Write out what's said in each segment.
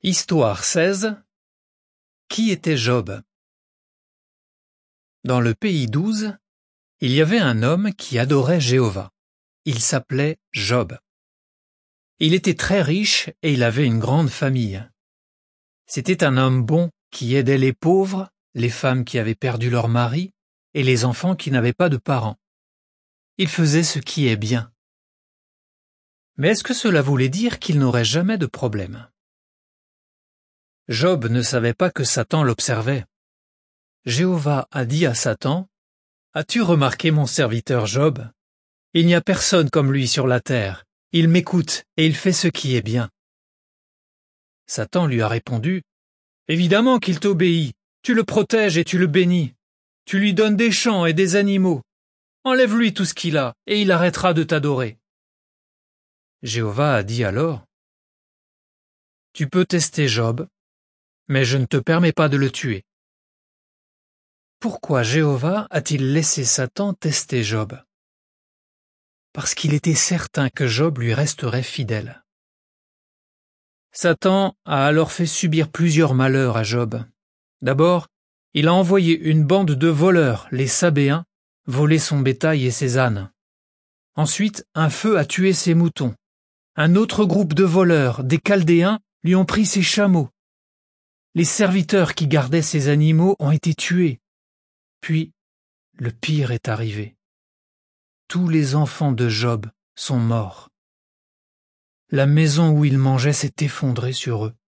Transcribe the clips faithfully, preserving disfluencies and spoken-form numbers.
Histoire seize. Qui était Job? Dans le pays douze, il y avait un homme qui adorait Jéhovah. Il s'appelait Job. Il était très riche et il avait une grande famille. C'était un homme bon qui aidait les pauvres, les femmes qui avaient perdu leur mari et les enfants qui n'avaient pas de parents. Il faisait ce qui est bien. Mais est-ce que cela voulait dire qu'il n'aurait jamais de problème? Job ne savait pas que Satan l'observait. Jéhovah a dit à Satan, « As-tu remarqué mon serviteur Job? Il n'y a personne comme lui sur la terre. Il m'écoute et il fait ce qui est bien. » Satan lui a répondu, « Évidemment qu'il t'obéit. Tu le protèges et tu le bénis. Tu lui donnes des champs et des animaux. Enlève-lui tout ce qu'il a et il arrêtera de t'adorer. » Jéhovah a dit alors, « Tu peux tester Job, mais je ne te permets pas de le tuer. » Pourquoi Jéhovah a-t-il laissé Satan tester Job? Parce qu'il était certain que Job lui resterait fidèle. Satan a alors fait subir plusieurs malheurs à Job. D'abord, il a envoyé une bande de voleurs, les Sabéens, voler son bétail et ses ânes. Ensuite, un feu a tué ses moutons. Un autre groupe de voleurs, des Chaldéens, lui ont pris ses chameaux. Les serviteurs qui gardaient ces animaux ont été tués. Puis, le pire est arrivé. Tous les enfants de Job sont morts. La maison où il mangeait s'est effondrée sur eux.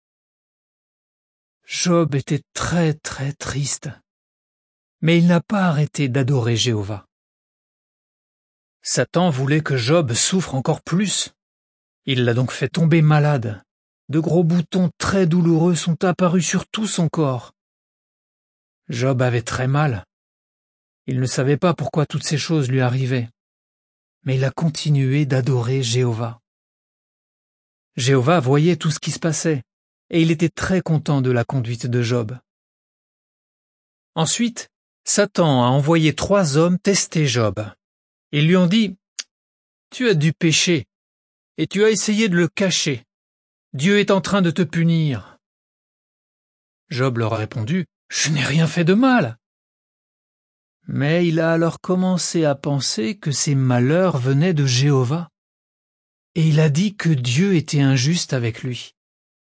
Job était très très triste, mais il n'a pas arrêté d'adorer Jéhovah. Satan voulait que Job souffre encore plus. Il l'a donc fait tomber malade. De gros boutons très douloureux sont apparus sur tout son corps. Job avait très mal. Il ne savait pas pourquoi toutes ces choses lui arrivaient, mais il a continué d'adorer Jéhovah. Jéhovah voyait tout ce qui se passait, et il était très content de la conduite de Job. Ensuite, Satan a envoyé trois hommes tester Job. Ils lui ont dit, « Tu as dû pécher, et tu as essayé de le cacher. Dieu est en train de te punir. » Job leur a répondu, « Je n'ai rien fait de mal. » Mais il a alors commencé à penser que ces malheurs venaient de Jéhovah, et il a dit que Dieu était injuste avec lui.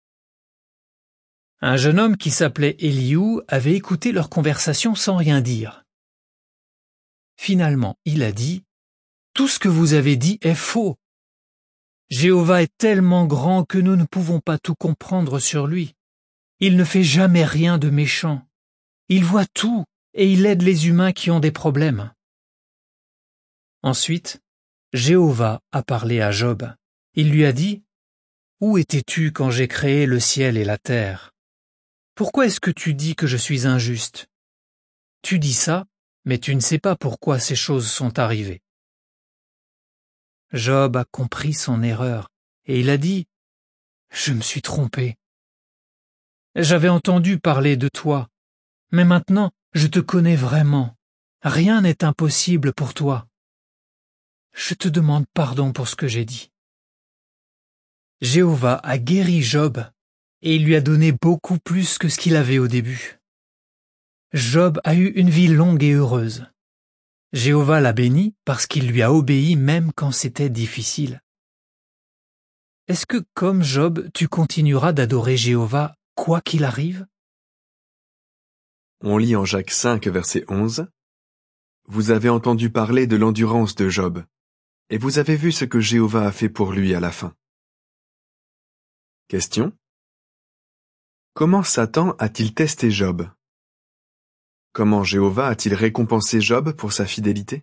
Un jeune homme qui s'appelait Eliou avait écouté leur conversation sans rien dire. Finalement, il a dit, « Tout ce que vous avez dit est faux. Jéhovah est tellement grand que nous ne pouvons pas tout comprendre sur lui. Il ne fait jamais rien de méchant. Il voit tout et il aide les humains qui ont des problèmes. » Ensuite, Jéhovah a parlé à Job. Il lui a dit, « Où étais-tu quand j'ai créé le ciel et la terre? Pourquoi est-ce que tu dis que je suis injuste? Tu dis ça, mais tu ne sais pas pourquoi ces choses sont arrivées. » Job a compris son erreur et il a dit, « Je me suis trompé. J'avais entendu parler de toi, mais maintenant je te connais vraiment. Rien n'est impossible pour toi. Je te demande pardon pour ce que j'ai dit. » Jéhovah a guéri Job et il lui a donné beaucoup plus que ce qu'il avait au début. Job a eu une vie longue et heureuse. Jéhovah l'a béni parce qu'il lui a obéi même quand c'était difficile. Est-ce que, comme Job, tu continueras d'adorer Jéhovah quoi qu'il arrive? On lit en Jacques cinq, verset onze. « Vous avez entendu parler de l'endurance de Job, et vous avez vu ce que Jéhovah a fait pour lui à la fin. » Question. Comment Satan a-t-il testé Job? Comment Jéhovah a-t-il récompensé Job pour sa fidélité?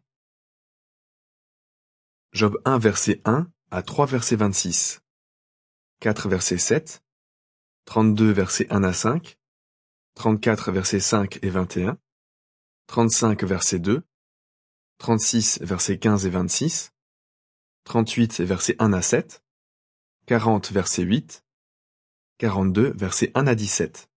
Job un, verset un à trois, verset vingt-six, quatre, verset sept, trente-deux, verset un à cinq, trente-quatre, verset cinq et vingt et un, trente-cinq, verset deux, trente-six, verset quinze et vingt-six, trente-huit, verset un à sept, quarante, verset huit, quarante-deux, verset un à dix-sept.